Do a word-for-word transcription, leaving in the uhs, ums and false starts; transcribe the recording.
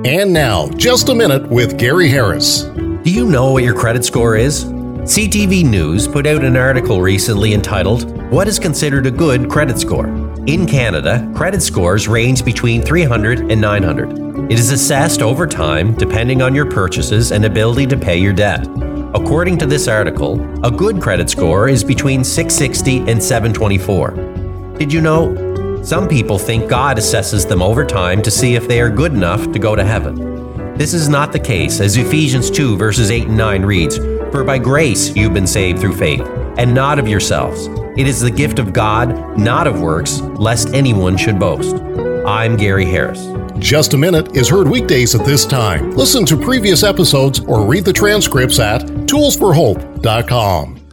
And now, Just a Minute with Gary Harris. Do you know what your credit score is? C T V News put out an article recently entitled, "What is considered a good credit score?" In Canada, credit scores range between three hundred and nine hundred. It is assessed over time depending on your purchases and ability to pay your debt. According to this article, a good credit score is between six sixty and seven twenty-four. Did you know? Some people think God assesses them over time to see if they are good enough to go to heaven. This is not the case, as Ephesians two verses eight and nine reads, "For by grace you've been saved through faith, and not of yourselves. It is the gift of God, not of works, lest anyone should boast." I'm Gary Harris. Just a Minute is heard weekdays at this time. Listen to previous episodes or read the transcripts at tools for hope dot com.